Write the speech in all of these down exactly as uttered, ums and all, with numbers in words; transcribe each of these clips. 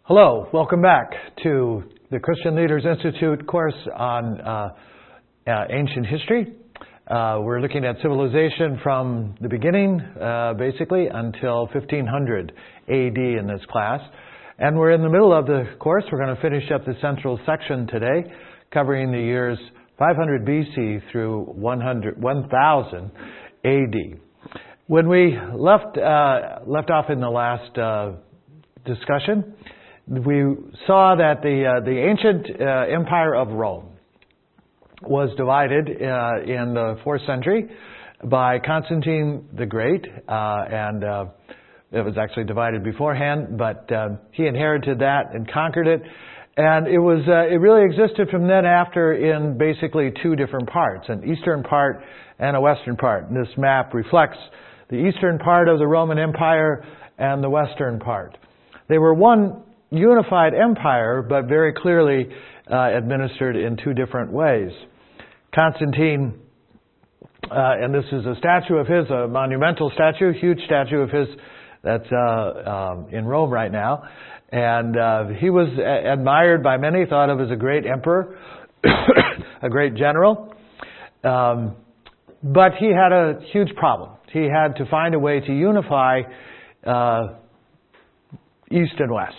Hello, welcome back to the Christian Leaders Institute course on uh, uh, ancient history. Uh, we're looking at civilization from the beginning, uh, basically, until fifteen hundred A D in this class. And we're in the middle of the course. We're going to finish up the central section today, covering the years five hundred B C through one thousand A D. When we left uh, left off in the last uh, discussion, we saw that the uh, the ancient uh, empire of Rome was divided uh, in the fourth century by Constantine the Great, uh, and uh, it was actually divided beforehand, but uh, he inherited that and conquered it. And it was uh, it really existed from then after in basically two different parts, an eastern part and a western part. And this map reflects the eastern part of the Roman Empire and the western part. They were one unified empire, but very clearly uh, administered in two different ways. Constantine, uh, and this is a statue of his, a monumental statue, huge statue of his that's uh, um, in Rome right now. And uh, he was a- admired by many, thought of as a great emperor, a great general. Um, but he had a huge problem. He had to find a way to unify uh, East and West.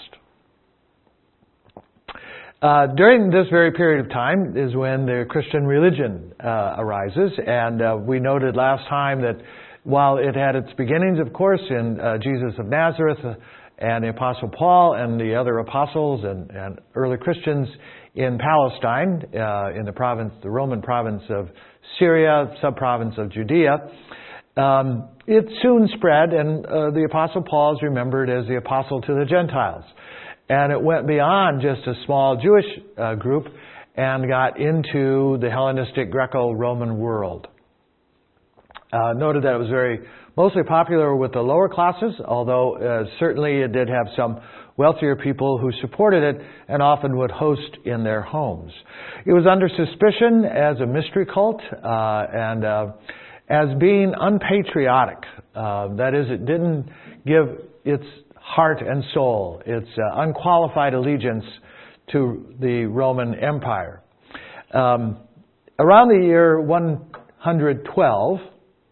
Uh, during this very period of time is when the Christian religion uh, arises, and uh, we noted last time that while it had its beginnings, of course, in uh, Jesus of Nazareth uh, and the Apostle Paul and the other apostles and, and early Christians in Palestine, uh, in the province, the Roman province of Syria, sub-province of Judea, um, it soon spread, and uh, the Apostle Paul is remembered as the apostle to the Gentiles. And it went beyond just a small Jewish uh, group and got into the Hellenistic Greco-Roman world. Uh, noted that it was very mostly popular with the lower classes, although uh, certainly it did have some wealthier people who supported it and often would host in their homes. It was under suspicion as a mystery cult uh, and uh, as being unpatriotic. Uh, that is, it didn't give its heart and soul, its uh, unqualified allegiance to the Roman Empire. Um, around the year one hundred twelve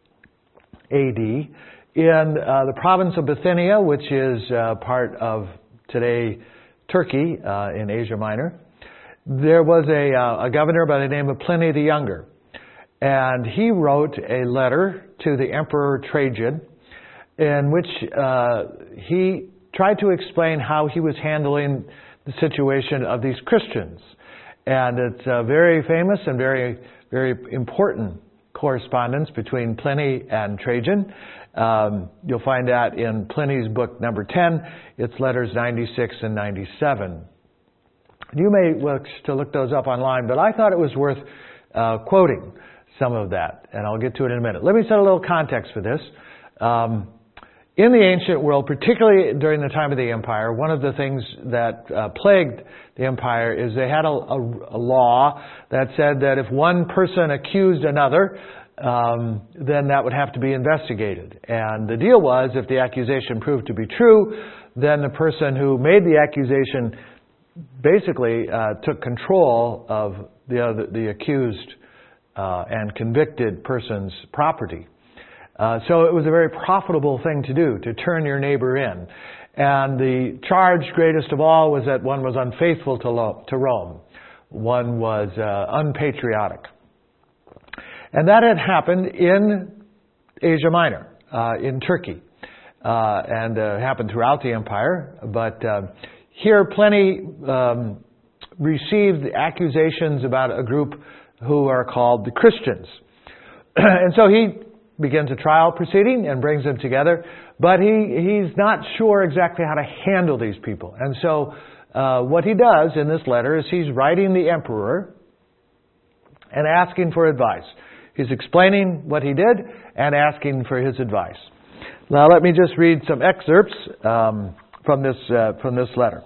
A D, in uh, the province of Bithynia, which is uh, part of today Turkey uh, in Asia Minor, there was a, uh, a governor by the name of Pliny the Younger. And he wrote a letter to the Emperor Trajan in which uh, he tried to explain how he was handling the situation of these Christians. And it's a very famous and very, very important correspondence between Pliny and Trajan. Um, you'll find that in Pliny's book number ten. It's letters ninety-six and ninety-seven. You may wish to look those up online, but I thought it was worth uh, quoting some of that, and I'll get to it in a minute. Let me set a little context for this. Um, in the ancient world, particularly during the time of the empire, one of the things that uh, plagued the empire is they had a, a, a law that said that if one person accused another, um, then that would have to be investigated. And the deal was, if the accusation proved to be true, then the person who made the accusation basically uh, took control of the other, the accused uh, and convicted person's property. Uh, so it was a very profitable thing to do, to turn your neighbor in. And the charge, greatest of all, was that one was unfaithful to, Lo- to Rome. One was uh, unpatriotic. And that had happened in Asia Minor, uh, in Turkey, uh, and uh, happened throughout the empire. But uh, here, Pliny um, received accusations about a group who are called the Christians. And so he begins a trial proceeding and brings them together, but he, he's not sure exactly how to handle these people. And so uh, what he does in this letter is he's writing the emperor and asking for advice. He's explaining what he did and asking for his advice. Now let me just read some excerpts um, from this uh, from this letter.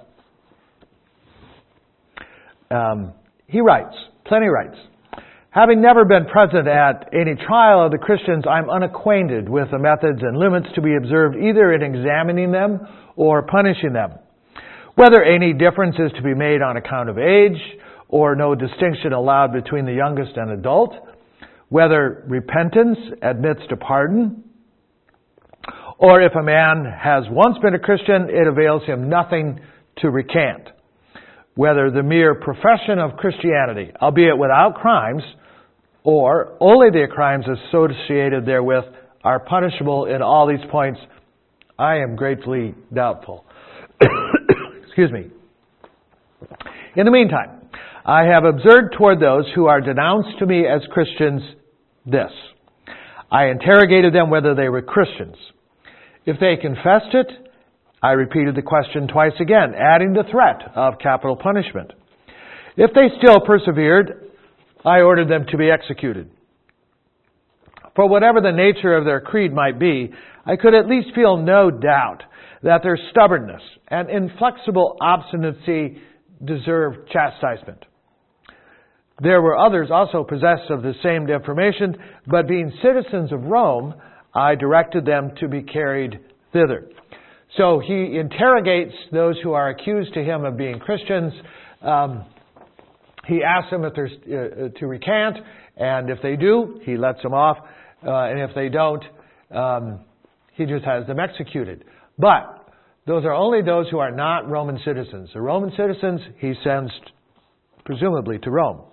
Um, he writes, Pliny writes, "Having never been present at any trial of the Christians, I'm unacquainted with the methods and limits to be observed either in examining them or punishing them. whether any difference is to be made on account of age, or no distinction allowed between the youngest and adult, whether repentance admits to pardon, or if a man has once been a Christian, it avails him nothing to recant, whether the mere profession of Christianity, albeit without crimes, or only the crimes associated therewith, are punishable in all these points, I am greatly doubtful. Excuse me. In the meantime, I have observed toward those who are denounced to me as Christians this. I interrogated them whether they were Christians. If they confessed it, I repeated the question twice again, adding the threat of capital punishment. If they still persevered, I ordered them to be executed. For whatever the nature of their creed might be, I could at least feel no doubt that their stubbornness and inflexible obstinacy deserved chastisement. There were others also possessed of the same information, but being citizens of Rome, I directed them to be carried thither. So he interrogates those who are accused to him of being Christians. Um, he asks them if they're uh, to recant, and if they do, he lets them off. Uh, and if they don't, um, he just has them executed. But those are only those who are not Roman citizens. The Roman citizens he sends presumably to Rome.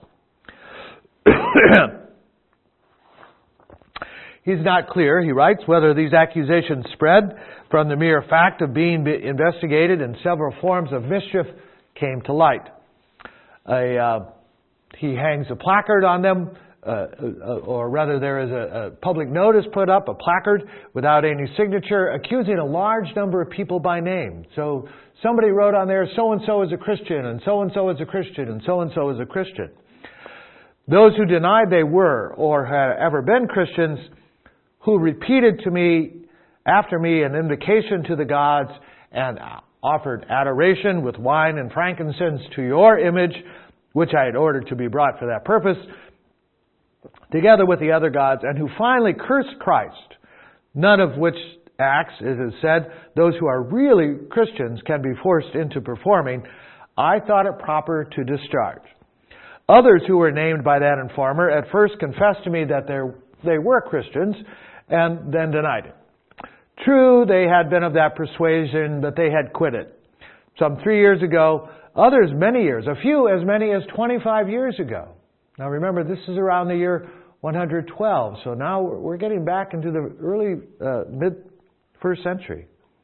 He's not clear, he writes, whether these accusations spread from the mere fact of being investigated and several forms of mischief came to light. A, uh, he hangs a placard on them, uh, or rather there is a, a public notice put up, a placard without any signature, accusing a large number of people by name. So somebody wrote on there, so-and-so is a Christian, and so-and-so is a Christian, and so-and-so is a Christian. Those who denied they were or had ever been Christians, who repeated to me, after me, an invocation to the gods and offered adoration with wine and frankincense to your image, which I had ordered to be brought for that purpose, together with the other gods, and who finally cursed Christ, none of which acts, as is said, those who are really Christians can be forced into performing, I thought it proper to discharge. Others who were named by that informer at first confessed to me that they were Christians, and then denied it. True, they had been of that persuasion, but they had quit it. Some three years ago, others many years, a few as many as twenty-five years ago. Now remember, this is around the year one hundred twelve, so now we're getting back into the early, uh, mid-first century.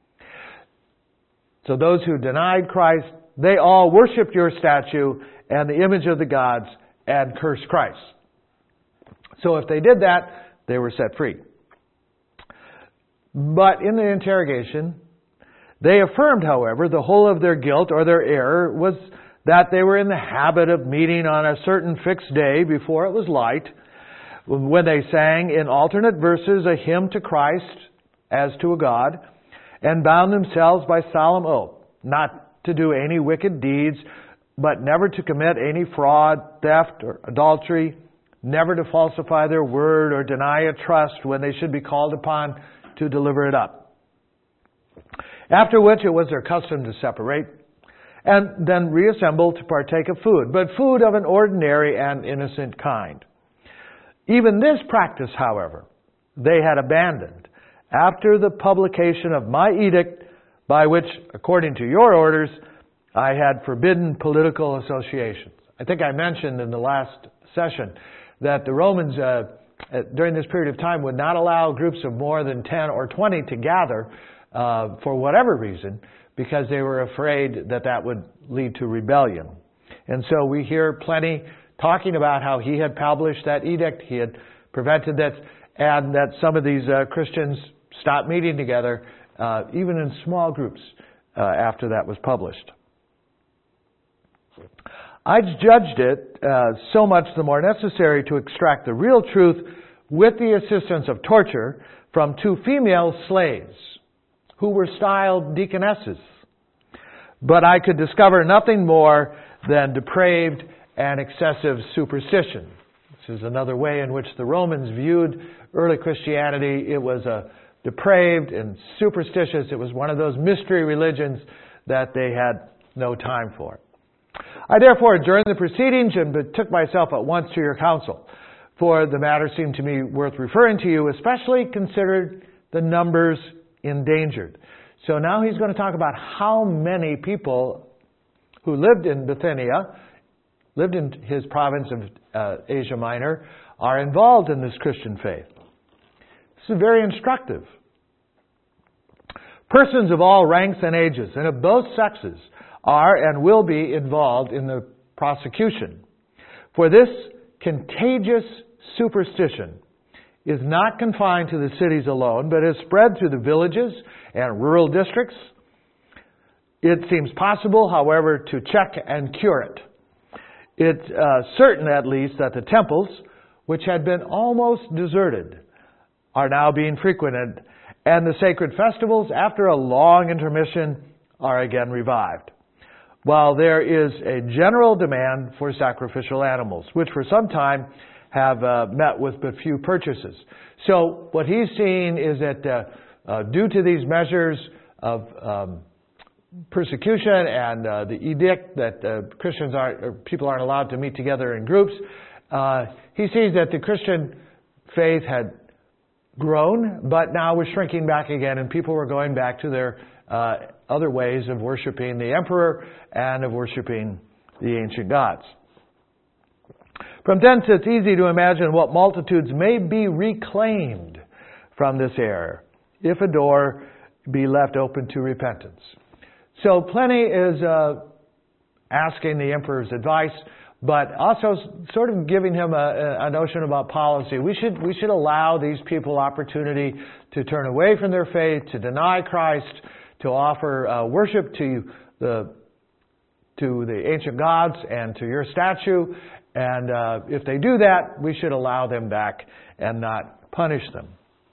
So those who denied Christ, they all worshipped your statue and the image of the gods and cursed Christ. So if they did that, they were set free. But in the interrogation, they affirmed, however, the whole of their guilt or their error was that they were in the habit of meeting on a certain fixed day before it was light, when they sang in alternate verses a hymn to Christ as to a God, and bound themselves by solemn oath not to do any wicked deeds, but never to commit any fraud, theft, or adultery, never to falsify their word or deny a trust when they should be called upon to deliver it up. After which it was their custom to separate and then reassemble to partake of food, but food of an ordinary and innocent kind. Even this practice, however, they had abandoned after the publication of my edict, by which, according to your orders, I had forbidden political associations. I think I mentioned in the last session that the Romans, uh, during this period of time, would not allow groups of more than ten or twenty to gather uh, for whatever reason, because they were afraid that that would lead to rebellion. And so we hear plenty talking about how he had published that edict, he had prevented that, and that some of these uh, Christians stopped meeting together, uh, even in small groups, uh, after that was published. I judged it uh, so much the more necessary to extract the real truth with the assistance of torture from two female slaves who were styled deaconesses. But I could discover nothing more than depraved and excessive superstition. This is another way in which the Romans viewed early Christianity. It was a depraved and superstitious. It was one of those mystery religions that they had no time for. I therefore adjourned the proceedings and betook myself at once to your council, for the matter seemed to me worth referring to you, especially considered the numbers endangered. So now he's going to talk about how many people who lived in Bithynia, lived in his province of uh, Asia Minor, are involved in this Christian faith. This is very instructive. Persons of all ranks and ages and of both sexes are and will be involved in the prosecution. For this contagious superstition is not confined to the cities alone, but is spread through the villages and rural districts. It seems possible, however, to check and cure it. It's uh, certain, at least, that the temples, which had been almost deserted, are now being frequented, and the sacred festivals, after a long intermission, are again revived. While there is a general demand for sacrificial animals, which for some time have uh, met with but few purchases. So what he's seeing is that uh, uh, due to these measures of um, persecution and uh, the edict that uh, Christians aren't, or people aren't allowed to meet together in groups, uh, he sees that the Christian faith had grown, but now was shrinking back again, and people were going back to their uh, other ways of worshiping the emperor and of worshiping the ancient gods. From thence it's easy to imagine what multitudes may be reclaimed from this error, if a door be left open to repentance. So Pliny is uh, asking the emperor's advice, but also sort of giving him a, a notion about policy. We should we should allow these people opportunity to turn away from their faith, to deny Christ, to offer uh, worship to the to the ancient gods and to your statue. And uh, if they do that, we should allow them back and not punish them.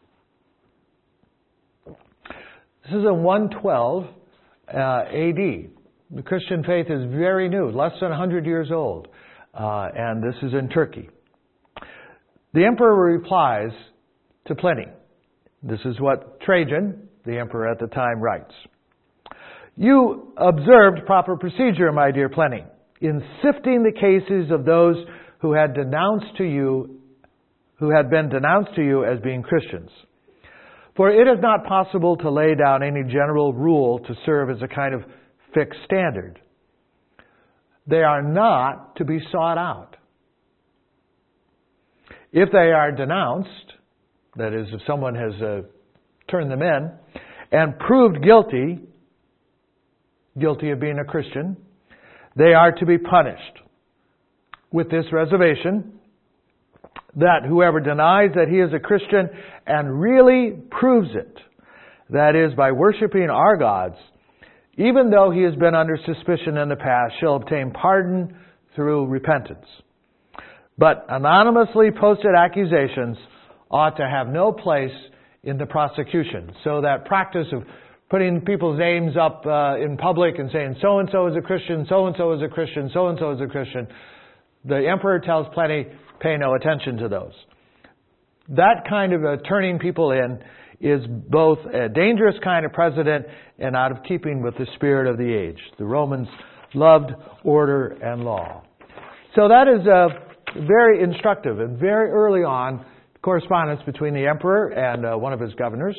This is in one twelve uh, A D. The Christian faith is very new, less than one hundred years old. Uh, and this is in Turkey. The emperor replies to Pliny. This is what Trajan, the emperor at the time, writes. You observed proper procedure, my dear Pliny, in sifting the cases of those who had denounced to you, who had been denounced to you as being Christians. For it is not possible to lay down any general rule to serve as a kind of fixed standard. They are not to be sought out. If they are denounced, that is, if someone has uh, turned them in and proved guilty, guilty of being a Christian, they are to be punished. With this reservation, that whoever denies that he is a Christian and really proves it, that is, by worshiping our gods, even though he has been under suspicion in the past, shall obtain pardon through repentance. But anonymously posted accusations ought to have no place in the prosecution. So that practice of putting people's names up uh, in public and saying, so-and-so is a Christian, so-and-so is a Christian, so-and-so is a Christian, the emperor tells Pliny, pay no attention to those. That kind of uh, turning people in is both a dangerous kind of precedent and out of keeping with the spirit of the age. The Romans loved order and law. So that is uh, very instructive and very early on correspondence between the emperor and uh, one of his governors,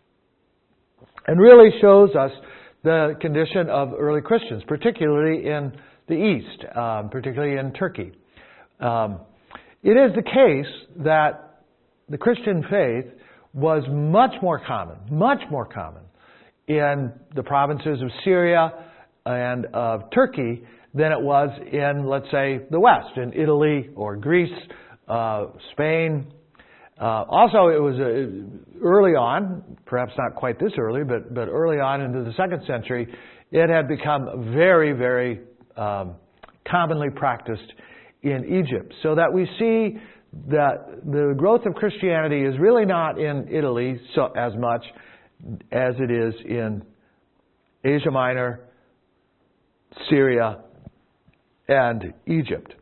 and really shows us the condition of early Christians, particularly in the East, um, particularly in Turkey. Um, it is the case that the Christian faith was much more common, much more common in the provinces of Syria and of Turkey than it was in, let's say, the West, in Italy or Greece, uh, Spain. Uh, also, it was uh, early on, perhaps not quite this early, but, but early on into the second century, it had become very, very um, commonly practiced in Egypt. So that we see that the growth of Christianity is really not in Italy so as much as it is in Asia Minor, Syria, and Egypt.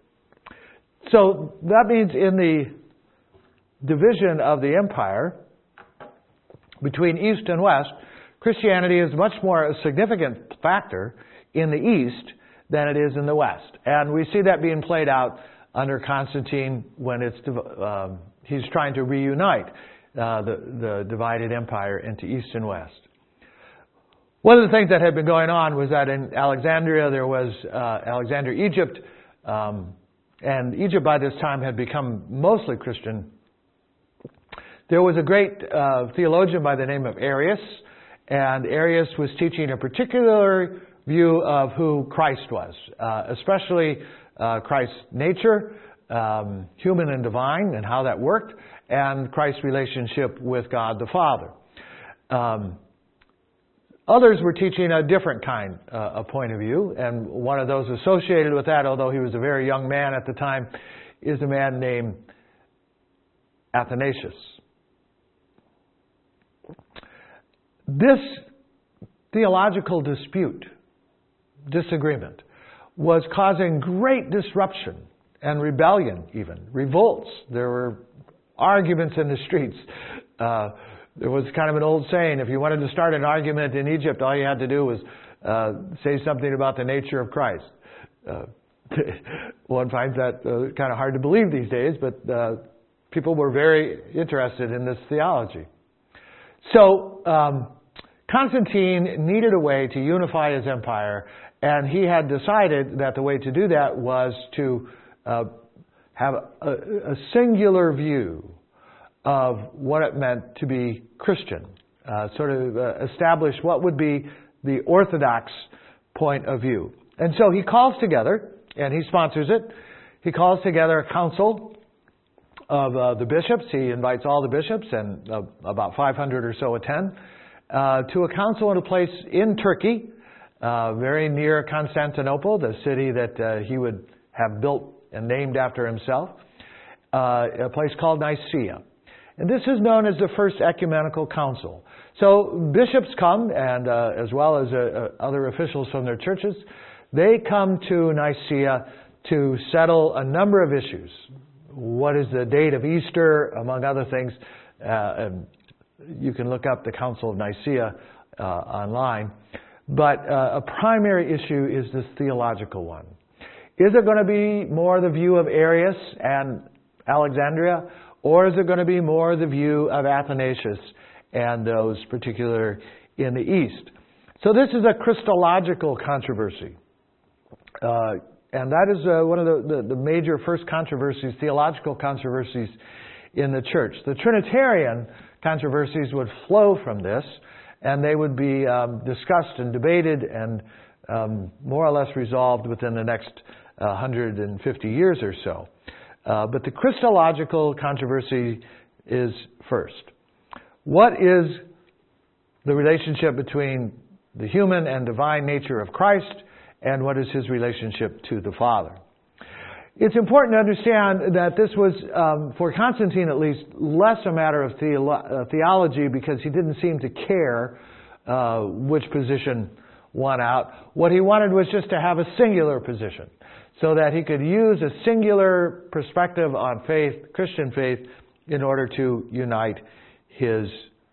So that means in the division of the empire between East and West, Christianity is much more a significant factor in the East than it is in the West. And we see that being played out under Constantine when it's um, he's trying to reunite uh, the, the divided empire into East and West. One of the things that had been going on was that in Alexandria there was uh, Alexandria, Egypt, um, and Egypt by this time had become mostly Christian. There was a great uh, theologian by the name of Arius, and Arius was teaching a particular view of who Christ was, uh, especially uh, Christ's nature, um, human and divine, and how that worked, and Christ's relationship with God the Father. Um, others were teaching a different kind uh, of point of view, and one of those associated with that, although he was a very young man at the time, is a man named Athanasius. This theological dispute, disagreement, was causing great disruption and rebellion even, revolts. There were arguments in the streets. Uh, there was kind of an old saying, if you wanted to start an argument in Egypt, all you had to do was uh, say something about the nature of Christ. Uh, one finds that uh, kind of hard to believe these days, but uh, people were very interested in this theology. So, um, Constantine needed a way to unify his empire, and he had decided that the way to do that was to uh, have a, a singular view of what it meant to be Christian, uh, sort of uh, establish what would be the orthodox point of view. And so he calls together, and he sponsors it, he calls together a council of uh, the bishops. He invites all the bishops, and uh, about five hundred or so attend, uh, to a council in a place in Turkey, uh, very near Constantinople, the city that uh, he would have built and named after himself, uh, a place called Nicaea. And this is known as the First Ecumenical Council. So bishops come, and uh, as well as uh, uh, other officials from their churches, they come to Nicaea to settle a number of issues. What is the date of Easter, among other things. Uh, and you can look up the Council of Nicaea uh, online. But uh, a primary issue is this theological one. Is it going to be more the view of Arius and Alexandria, or is it going to be more the view of Athanasius and those particular in the East? So this is a Christological controversy. Uh, and that is uh, one of the, the, the major first controversies, theological controversies in the church. The Trinitarian controversies would flow from this, and they would be um, discussed and debated and um, more or less resolved within the next uh, one hundred fifty years or so. Uh, but the Christological controversy is first. What is the relationship between the human and divine nature of Christ, and what is his relationship to the Father? It's important to understand that this was, um, for Constantine at least, less a matter of theolo- uh, theology, because he didn't seem to care uh, which position won out. What he wanted was just to have a singular position, so that he could use a singular perspective on faith, Christian faith, in order to unite his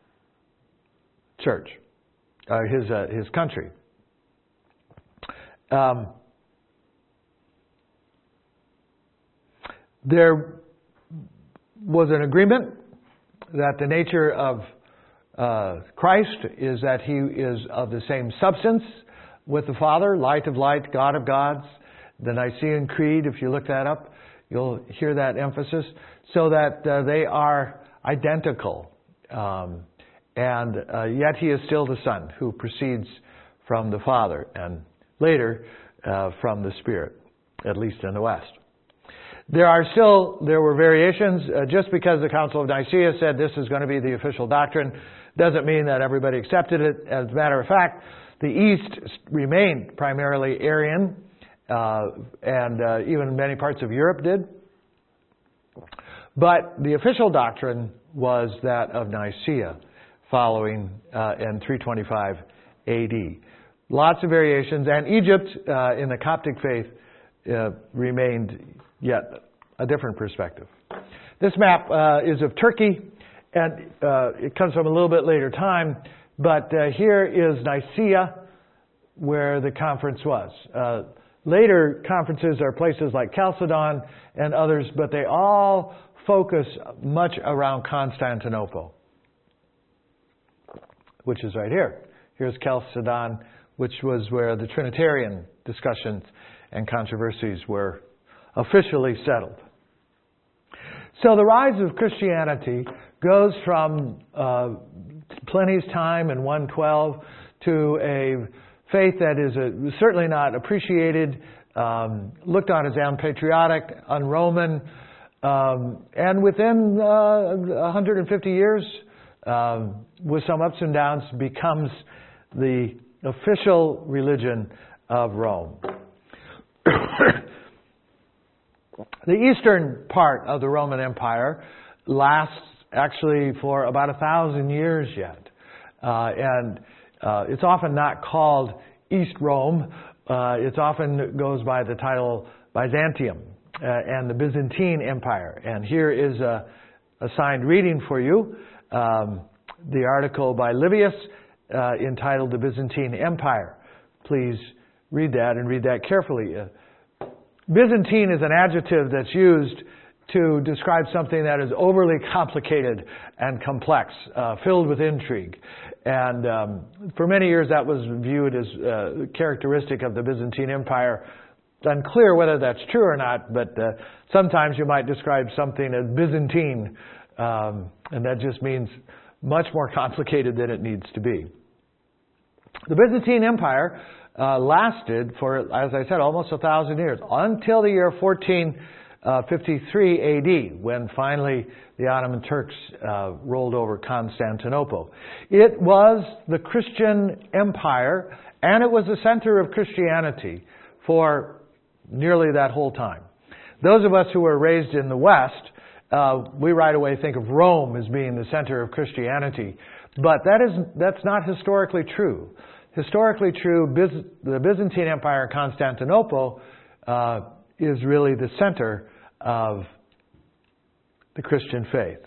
church, uh, his uh, his country. Um, there was an agreement that the nature of uh, Christ is that he is of the same substance with the Father, light of light, God of gods. The Nicene Creed, if you look that up, you'll hear that emphasis, so that uh, they are identical. Um, and uh, yet he is still the Son, who proceeds from the Father, and later uh, from the Spirit, at least in the West. There are still, there were variations. Uh, just because the Council of Nicaea said this is going to be the official doctrine doesn't mean that everybody accepted it. As a matter of fact, the East remained primarily Arian, uh, and uh, even many parts of Europe did. But the official doctrine was that of Nicaea, following uh, in three twenty-five A D. Lots of variations, and Egypt uh, in the Coptic faith uh, remained yet a different perspective. This map uh, is of Turkey, and uh, it comes from a little bit later time, but uh, here is Nicaea, where the conference was. Uh, later conferences are places like Chalcedon and others, but they all focus much around Constantinople, which is right here. Here's Chalcedon, which was where the Trinitarian discussions and controversies were officially settled. So the rise of Christianity goes from uh, Pliny's time in one twelve to a faith that is a, certainly not appreciated, um, looked on as unpatriotic, un-Roman, um, and within uh, one hundred fifty years, um, with some ups and downs, becomes the official religion of Rome. The eastern part of the Roman Empire lasts actually for about a thousand years yet. Uh, and uh, it's often not called East Rome. Uh, it often goes by the title Byzantium uh, and the Byzantine Empire. And here is a assigned reading for you. Um, the article by Livius uh, entitled The Byzantine Empire. Please read that and read that carefully. Uh, Byzantine is an adjective that's used to describe something that is overly complicated and complex, uh, filled with intrigue. And um, for many years that was viewed as uh, characteristic of the Byzantine Empire. It's unclear whether that's true or not, but uh, sometimes you might describe something as Byzantine, um, and that just means much more complicated than it needs to be. The Byzantine Empire Uh, lasted for, as I said, almost a thousand years, until the year fourteen fifty-three A D, when finally the Ottoman Turks uh, rolled over Constantinople. It was the Christian empire, and it was the center of Christianity for nearly that whole time. Those of us who were raised in the West, uh, we right away think of Rome as being the center of Christianity, but that is that's not historically true. Historically true, Byz- the Byzantine Empire in Constantinople uh, is really the center of the Christian faith.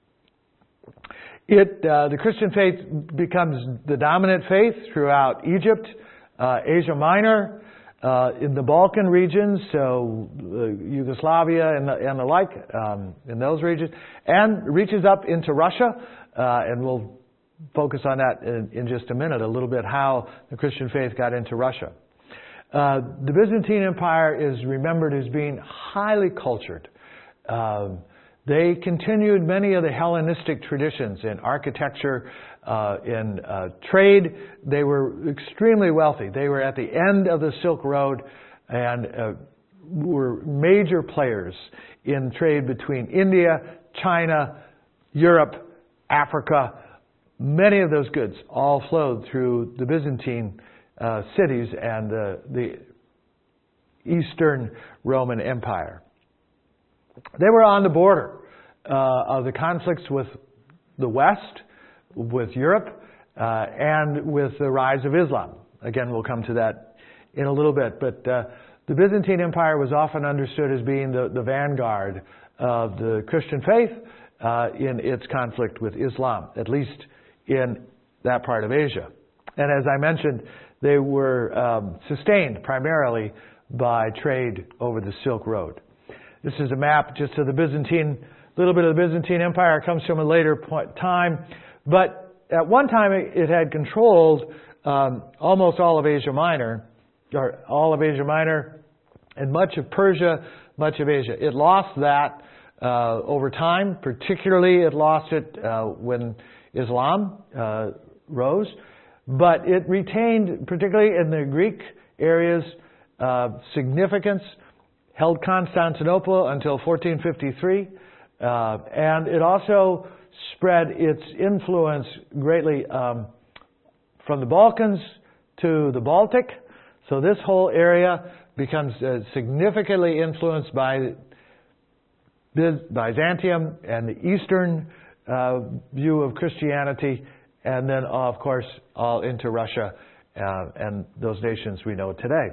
It, uh, the Christian faith becomes the dominant faith throughout Egypt, uh, Asia Minor, uh, in the Balkan regions, so uh, Yugoslavia and the, and the like, um, in those regions, and reaches up into Russia, uh, and we'll focus on that in, in just a minute, a little bit how the Christian faith got into Russia. Uh, the Byzantine Empire is remembered as being highly cultured. Um, they continued many of the Hellenistic traditions in architecture, uh, in uh, trade. They were extremely wealthy. They were at the end of the Silk Road and uh, were major players in trade between India, China, Europe, Africa. Many of those goods all flowed through the Byzantine uh, cities and uh, the Eastern Roman Empire. They were on the border uh, of the conflicts with the West, with Europe, uh, and with the rise of Islam. Again, we'll come to that in a little bit. But uh, the Byzantine Empire was often understood as being the, the vanguard of the Christian faith uh, in its conflict with Islam, at least in that part of Asia. And as I mentioned, they were um, sustained primarily by trade over the Silk Road. This is a map just of the Byzantine, a little bit of the Byzantine Empire. It comes from a later point, time. But at one time it, it had controlled um, almost all of Asia Minor, or all of Asia Minor, and much of Persia, much of Asia. It lost that uh, over time. Particularly it lost it uh, when Islam uh, rose, but it retained, particularly in the Greek areas, uh, significance, held Constantinople until fourteen fifty-three, uh, and it also spread its influence greatly um, from the Balkans to the Baltic. So this whole area becomes uh, significantly influenced by Byzantium and the Eastern Uh, view of Christianity, and then, uh, of course, all into Russia uh, and those nations we know today.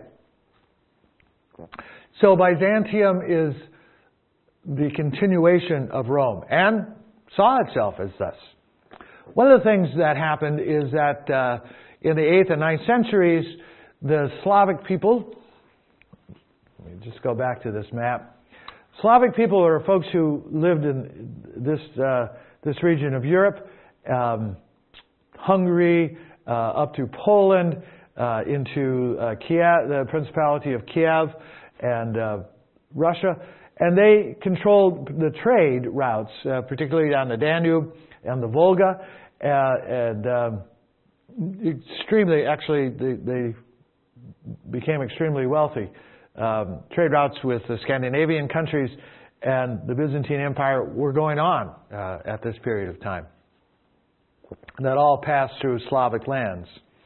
So Byzantium is the continuation of Rome and saw itself as thus. One of the things that happened is that uh, in the eighth and ninth centuries, the Slavic people, let me just go back to this map. Slavic people are folks who lived in this uh, this region of Europe, um, Hungary, uh, up to Poland, uh, into uh, Kiev, the Principality of Kiev, and uh, Russia. And they controlled the trade routes, uh, particularly on the Danube and the Volga, uh, and um, extremely, actually, they, they became extremely wealthy. Um, trade routes with the Scandinavian countries and the Byzantine Empire were going on uh, at this period of time. And that all passed through Slavic lands.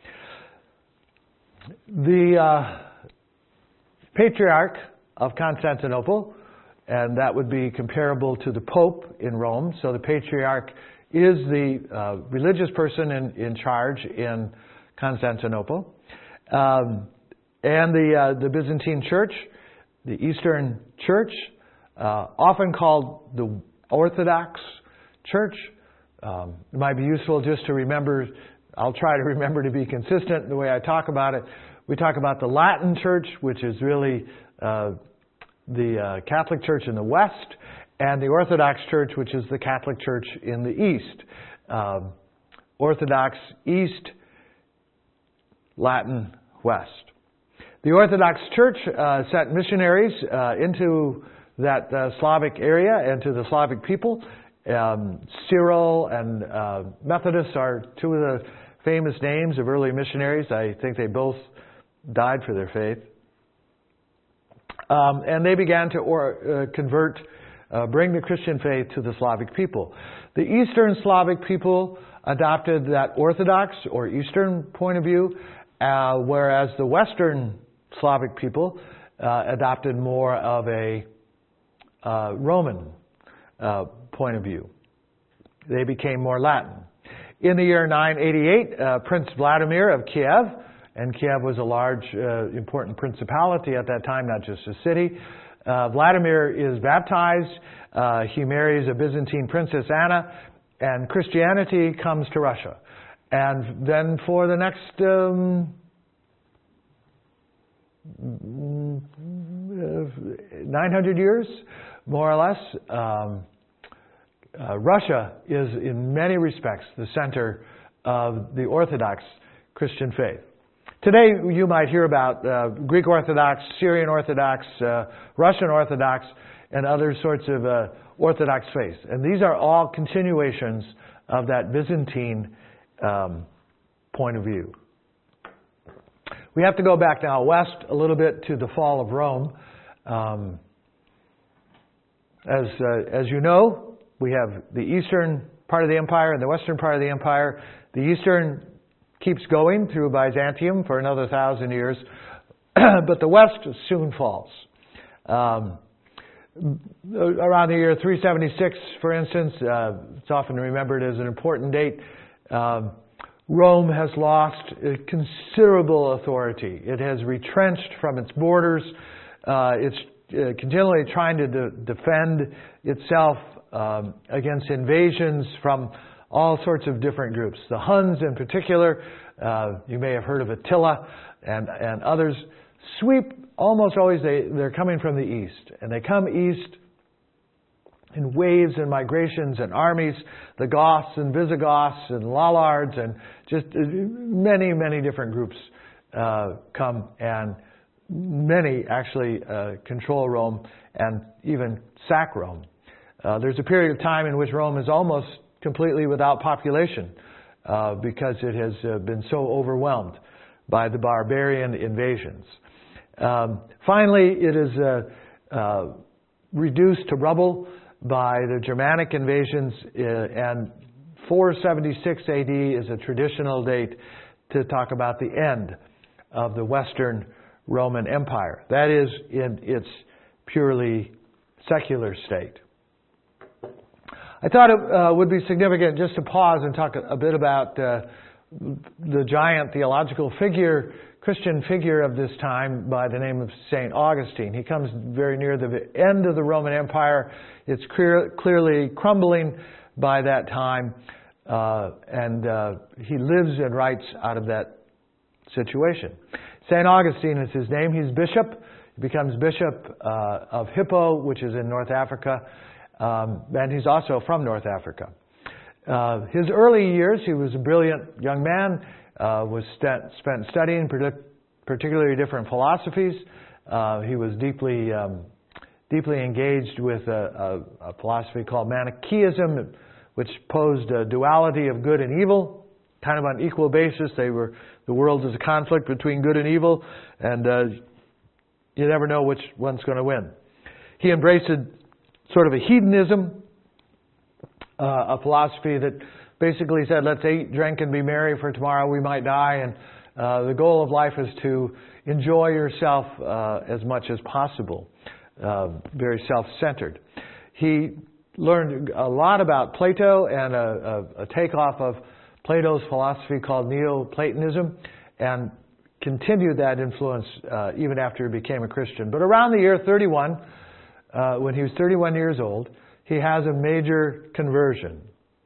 The uh, Patriarch of Constantinople, and that would be comparable to the Pope in Rome. So the Patriarch is the uh, religious person in, in charge in Constantinople. Um, and the, uh, the Byzantine Church, the Eastern Church, uh, often called the Orthodox Church. Um, it might be useful just to remember, I'll try to remember to be consistent in the way I talk about it. We talk about the Latin Church, which is really uh, the uh, Catholic Church in the West, and the Orthodox Church, which is the Catholic Church in the East. Um, Orthodox East, Latin West. The Orthodox Church uh, sent missionaries uh, into that uh, Slavic area and to the Slavic people. Um, Cyril and uh, Methodist are two of the famous names of early missionaries. I think they both died for their faith. Um, and they began to or, uh, convert, uh, bring the Christian faith to the Slavic people. The Eastern Slavic people adopted that Orthodox or Eastern point of view, uh, whereas the Western Slavic people uh, adopted more of a uh, Roman uh, point of view. They became more Latin. In the year nine eighty-eight, uh, Prince Vladimir of Kiev, and Kiev was a large, uh, important principality at that time, not just a city. Uh, Vladimir is baptized. Uh, he marries a Byzantine princess, Anna, and Christianity comes to Russia. And then for the next um, nine hundred years, more or less, um, uh, Russia is in many respects the center of the Orthodox Christian faith. Today, you might hear about uh, Greek Orthodox, Syrian Orthodox, uh, Russian Orthodox, and other sorts of uh, Orthodox faiths. And these are all continuations of that Byzantine um, point of view. We have to go back now west a little bit to the fall of Rome. Um, as, uh, as you know, we have the eastern part of the empire and the western part of the empire. The eastern keeps going through Byzantium for another thousand years, but the west soon falls. Um, around the year three seventy-six, for instance, uh, it's often remembered as an important date, um, Rome has lost a considerable authority. It has retrenched from its borders. Uh, it's uh, continually trying to de- defend itself um, against invasions from all sorts of different groups. The Huns in particular, uh, you may have heard of Attila and, and others, sweep almost always, they, they're coming from the east. And they come east in waves and migrations and armies, the Goths and Visigoths and Lollards and just many, many different groups uh, come, and many actually uh, control Rome and even sack Rome. Uh, there's a period of time in which Rome is almost completely without population uh, because it has uh, been so overwhelmed by the barbarian invasions. Um, finally, it is uh, uh, reduced to rubble by the Germanic invasions, uh, and four seventy-six A D is a traditional date to talk about the end of the Western Roman Empire. That is in its purely secular state. I thought it uh, would be significant just to pause and talk a, a bit about uh, the giant theological figure, Christian figure of this time by the name of Saint Augustine. He comes very near the end of the Roman Empire. It's clear, clearly crumbling by that time, uh, and uh, he lives and writes out of that situation. Saint Augustine is his name. He's bishop. He becomes bishop uh, of Hippo, which is in North Africa, um, and he's also from North Africa. Uh, his early years, he was a brilliant young man, uh, was st- spent studying particularly different philosophies. Uh, he was deeply um, deeply engaged with a, a, a philosophy called Manichaeism, which posed a duality of good and evil, kind of on equal basis. They were the world is a conflict between good and evil, and uh, you never know which one's going to win. He embraced a, sort of a hedonism, uh, a philosophy that basically said, let's eat, drink, and be merry, for tomorrow we might die, and uh, the goal of life is to enjoy yourself uh, as much as possible. Uh, very self-centered. He learned a lot about Plato and a, a, a takeoff of Plato's philosophy called Neoplatonism, and continued that influence uh, even after he became a Christian. But around the year thirty-one, uh, when he was thirty-one years old, he has a major conversion.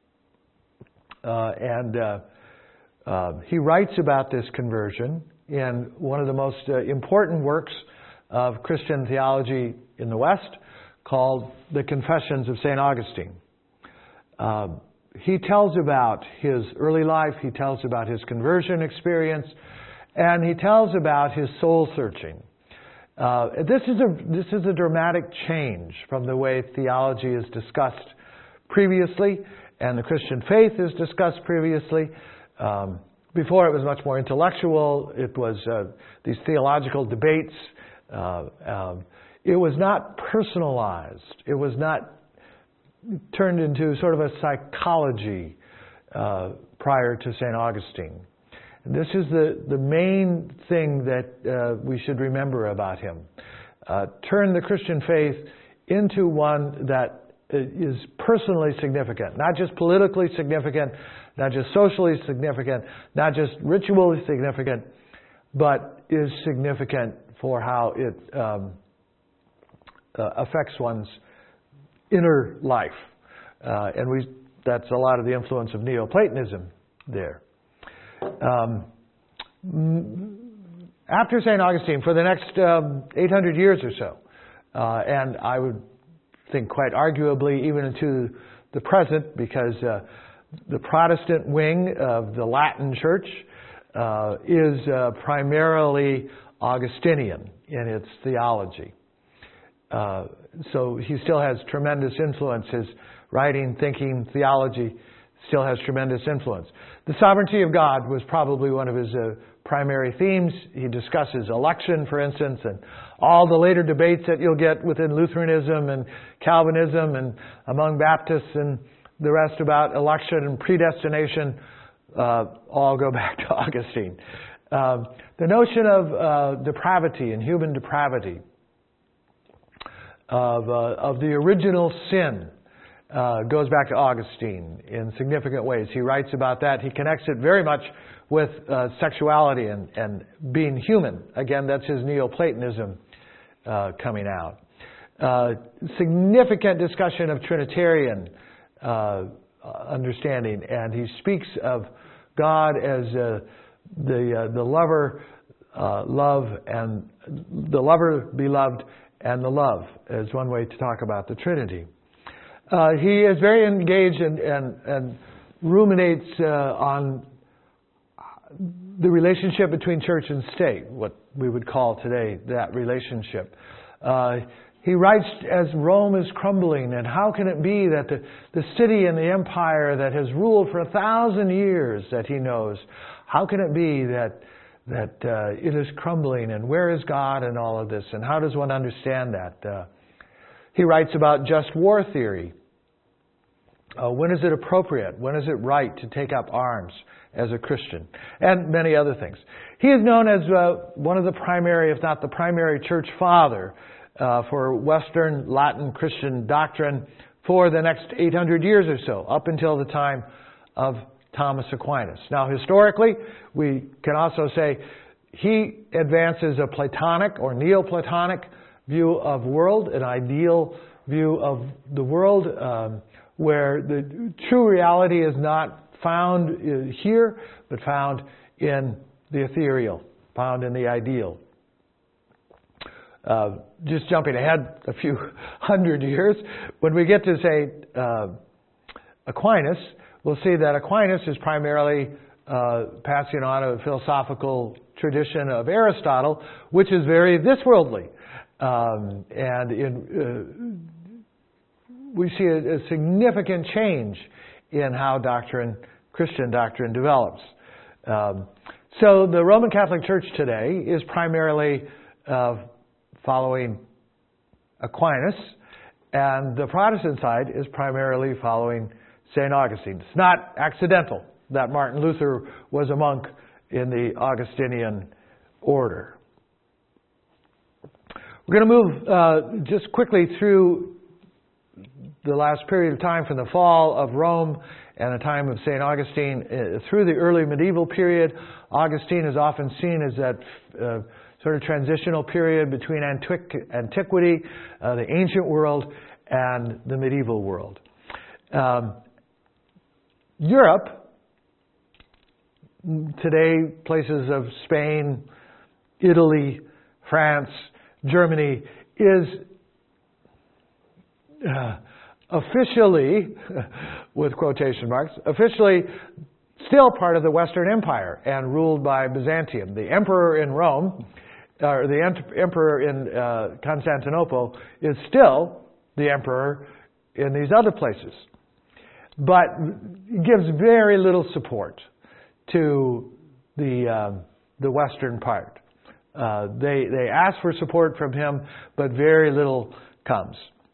Uh, and uh, uh, he writes about this conversion in one of the most uh, important works of Christian theology in the West, called The Confessions of Saint Augustine. Uh, he tells about his early life, he tells about his conversion experience, and he tells about his soul searching. Uh, this is a this is a dramatic change from the way theology is discussed previously, and the Christian faith is discussed previously. Um, before it was much more intellectual. It was uh, these theological debates. Uh, um, it was not personalized. It was not turned into sort of a psychology uh, prior to Saint Augustine. And this is the, the main thing that uh, we should remember about him. Uh, turn the Christian faith into one that is personally significant, not just politically significant, not just socially significant, not just ritually significant, but is significant for how it um, uh, affects one's inner life. Uh, and we that's a lot of the influence of Neoplatonism there. Um, after Saint Augustine, for the next um, eight hundred years or so, uh, and I would think quite arguably even into the present, because uh, the Protestant wing of the Latin Church uh, is uh, primarily Augustinian in its theology. Uh, so he still has tremendous influence. His writing, thinking, theology still has tremendous influence. The sovereignty of God was probably one of his uh, primary themes. He discusses election, for instance, and all the later debates that you'll get within Lutheranism and Calvinism and among Baptists and the rest about election and predestination uh, all go back to Augustine. Uh, the notion of uh, depravity and human depravity, of, uh, of the original sin, uh, goes back to Augustine in significant ways. He writes about that. He connects it very much with uh, sexuality and, and being human. Again, that's his Neoplatonism uh, coming out. Uh, significant discussion of Trinitarian uh, understanding, and he speaks of God as uh, the uh, the lover, uh, love, and the lover, beloved, and the love as one way to talk about the Trinity. Uh, he is very engaged and, and, and ruminates uh, on the relationship between church and state, what we would call today that relationship. Uh, he writes as Rome is crumbling, and how can it be that the, the city and the empire that has ruled for a thousand years that he knows, how can it be that that uh, it is crumbling, and where is God in all of this, and how does one understand that? Uh, he writes about just war theory. Uh, when is it appropriate? When is it right to take up arms as a Christian? And many other things. He is known as uh, one of the primary, if not the primary church father uh, for Western Latin Christian doctrine for the next eight hundred years or so, up until the time of Thomas Aquinas. Now, historically, we can also say he advances a Platonic or Neoplatonic view of world, an ideal view of the world, um, where the true reality is not found here, but found in the ethereal found in the ideal. Uh, just jumping ahead a few hundred years, when we get to, say, uh, Aquinas, we'll see that Aquinas is primarily uh, passing on a philosophical tradition of Aristotle, which is very this-worldly. Um, and in, uh, we see a, a significant change in how doctrine, Christian doctrine, develops. Um, so the Roman Catholic Church today is primarily uh, following Aquinas, and the Protestant side is primarily following Saint Augustine. It's not accidental that Martin Luther was a monk in the Augustinian order. We're going to move uh, just quickly through the last period of time from the fall of Rome and the time of Saint Augustine uh, through the early medieval period. Augustine is often seen as that uh, sort of transitional period between antiqu- antiquity, uh, the ancient world, and the medieval world. Um, Europe, today, places of Spain, Italy, France, Germany, is uh, officially, with quotation marks, officially still part of the Western Empire and ruled by Byzantium. The emperor in Rome, or the emperor in uh, Constantinople, is still the emperor in these other places, but gives very little support to the um, the Western part. Uh, they they ask for support from him, but very little comes.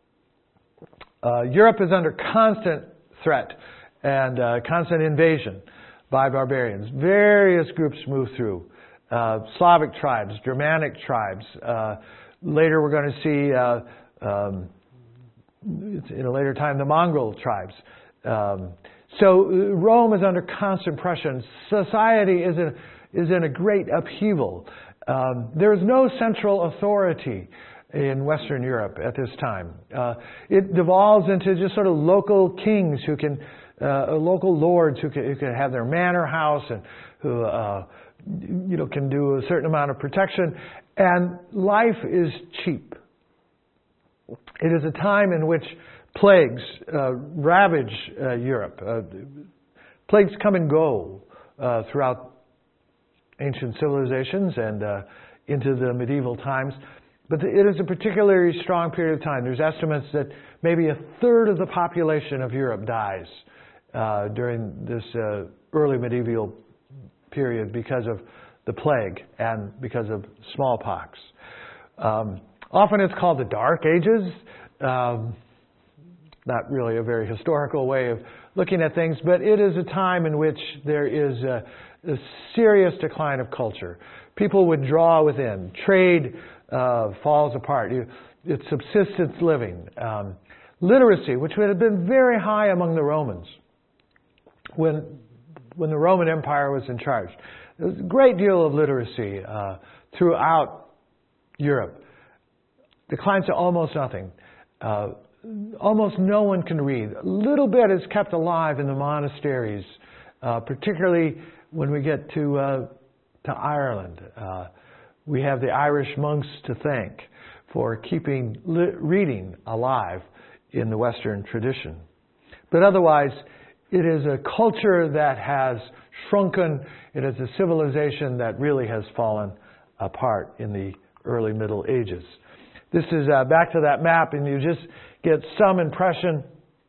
Uh, Europe is under constant threat and uh, constant invasion by barbarians. Various groups move through. Uh, Slavic tribes, Germanic tribes. Uh, later we're going to see, uh, um, in a later time, the Mongol tribes. Um, so Rome is under constant pressure. Society is in, is in a great upheaval. Um, there is no central authority in Western Europe at this time. Uh, it devolves into just sort of local kings who can, uh, local lords who can, who can have their manor house and who, uh, you know, can do a certain amount of protection. And life is cheap. It is a time in which plagues uh, ravage uh, Europe. Uh, plagues come and go uh, throughout ancient civilizations and uh, into the medieval times. But it is a particularly strong period of time. There's estimates that maybe a third of the population of Europe dies uh, during this uh, early medieval period because of the plague and because of smallpox. Um, often it's called the Dark Ages. Um, not really a very historical way of looking at things, but it is a time in which there is a, a serious decline of culture. People withdraw within. Trade uh, falls apart. You, it's subsistence living. Um, literacy, which would have been very high among the Romans when when the Roman Empire was in charge. There was a great deal of literacy uh, throughout Europe. Declines to almost nothing. Uh, almost no one can read. A little bit is kept alive in the monasteries, uh, particularly when we get to uh, to Ireland. Uh, we have the Irish monks to thank for keeping li- reading alive in the Western tradition. But otherwise, it is a culture that has shrunken. It is a civilization that really has fallen apart in the early Middle Ages. This is uh, back to that map, and you just get some impression.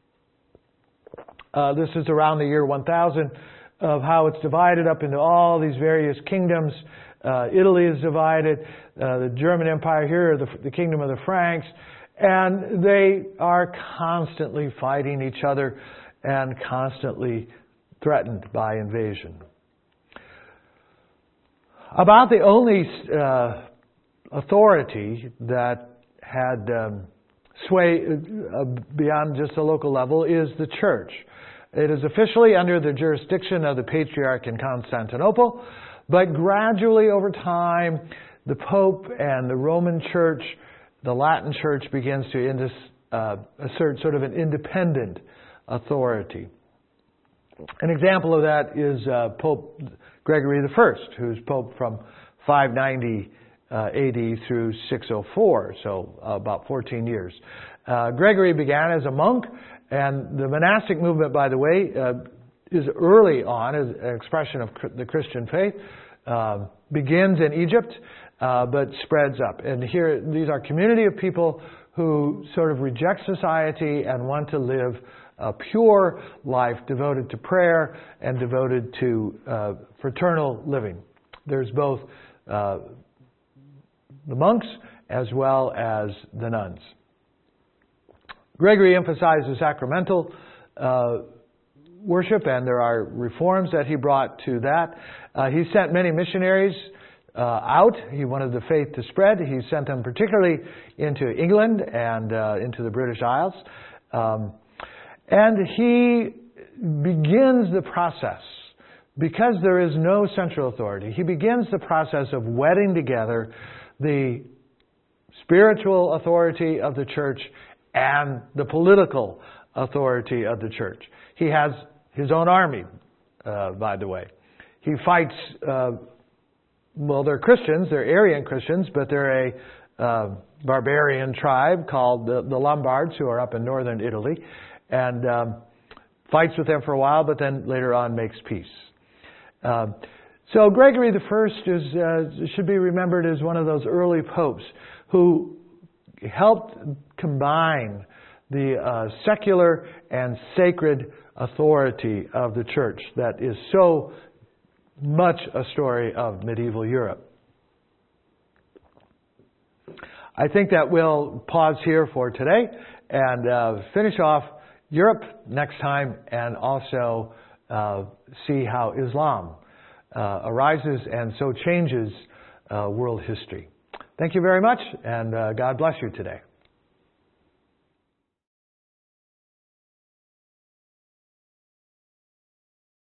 Uh, this is around the year one thousand of how it's divided up into all these various kingdoms. Uh, Italy is divided. Uh, the German Empire here, the, the kingdom of the Franks, and they are constantly fighting each other and constantly threatened by invasion. About the only uh, authority that had um, sway uh, beyond just the local level is the church. It is officially under the jurisdiction of the Patriarch in Constantinople, but gradually over time, the Pope and the Roman Church, the Latin Church, begins to indus, uh, assert sort of an independent authority. An example of that is uh, Pope Gregory the First, who's Pope from five ninety uh, A D through six oh four, so uh, about fourteen years. Uh, Gregory began as a monk, and the monastic movement, by the way, uh, is early on as an expression of the Christian faith. Uh, begins in Egypt, uh, but spreads up. And here, these are community of people who sort of reject society and want to live a pure life devoted to prayer and devoted to uh, fraternal living. There's both uh, the monks as well as the nuns. Gregory emphasized the sacramental uh, worship, and there are reforms that he brought to that. Uh, he sent many missionaries uh, out. He wanted the faith to spread. He sent them particularly into England and uh, into the British Isles. Um, and he begins the process, because there is no central authority, he begins the process of wedding together the spiritual authority of the church and the political authority of the church. He has his own army, uh, by the way. He fights, uh, well, they're Christians, they're Arian Christians, but they're a uh, barbarian tribe called the, the Lombards, who are up in northern Italy, and um, fights with them for a while, but then later on makes peace. Uh, so Gregory the First is, uh, should be remembered as one of those early popes who helped combine the uh, secular and sacred authority of the church that is so much a story of medieval Europe. I think that we'll pause here for today and uh, finish off Europe next time, and also uh, see how Islam uh, arises and so changes uh, world history. Thank you very much, and uh, God bless you today.